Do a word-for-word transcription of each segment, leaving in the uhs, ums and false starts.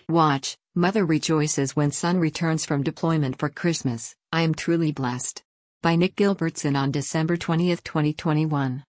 Watch, mother rejoices when son returns from deployment for Christmas. I am truly blessed. By Nick Gilbertson on December twentieth, twenty twenty-one.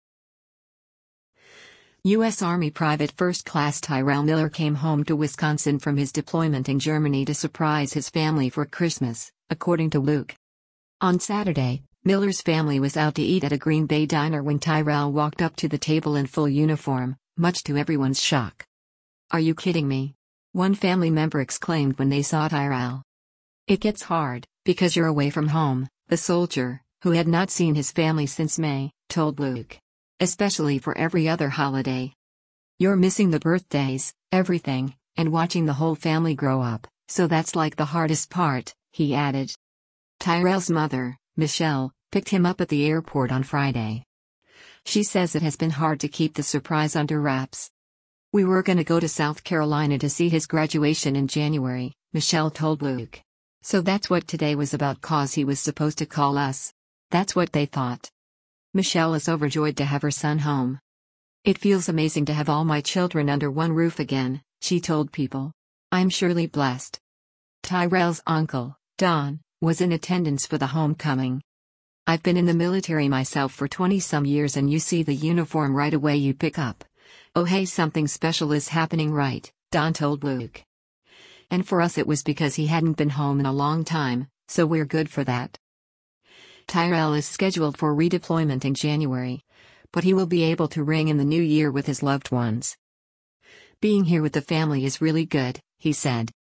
U S Army Private First Class Tyrell Miller came home to Wisconsin from his deployment in Germany to surprise his family for Christmas, according to Luke. On Saturday, Miller's family was out to eat at a Green Bay diner when Tyrell walked up to the table in full uniform, much to everyone's shock. "Are you kidding me?" one family member exclaimed when they saw Tyrell. "It gets hard, because you're away from home," the soldier, who had not seen his family since May, told Luke. "Especially for every other holiday. You're missing the birthdays, everything, and watching the whole family grow up, so that's like the hardest part," he added. Tyrell's mother, Michelle, picked him up at the airport on Friday. She says it has been hard to keep the surprise under wraps. "We were gonna go to South Carolina to see his graduation in January," Michelle told Luke. "So that's what today was about, cause he was supposed to call us. That's what they thought." Michelle is overjoyed to have her son home. "It feels amazing to have all my children under one roof again," she told People. "I'm surely blessed." Tyrell's uncle, Don, was in attendance for the homecoming. "I've been in the military myself for twenty-some years, and you see the uniform right away, you pick up. Oh hey, something special is happening, right?" Don told Luke. "And for us it was because he hadn't been home in a long time, so we're good for that." Tyrell is scheduled for redeployment in January, but he will be able to ring in the new year with his loved ones. "Being here with the family is really good," he said.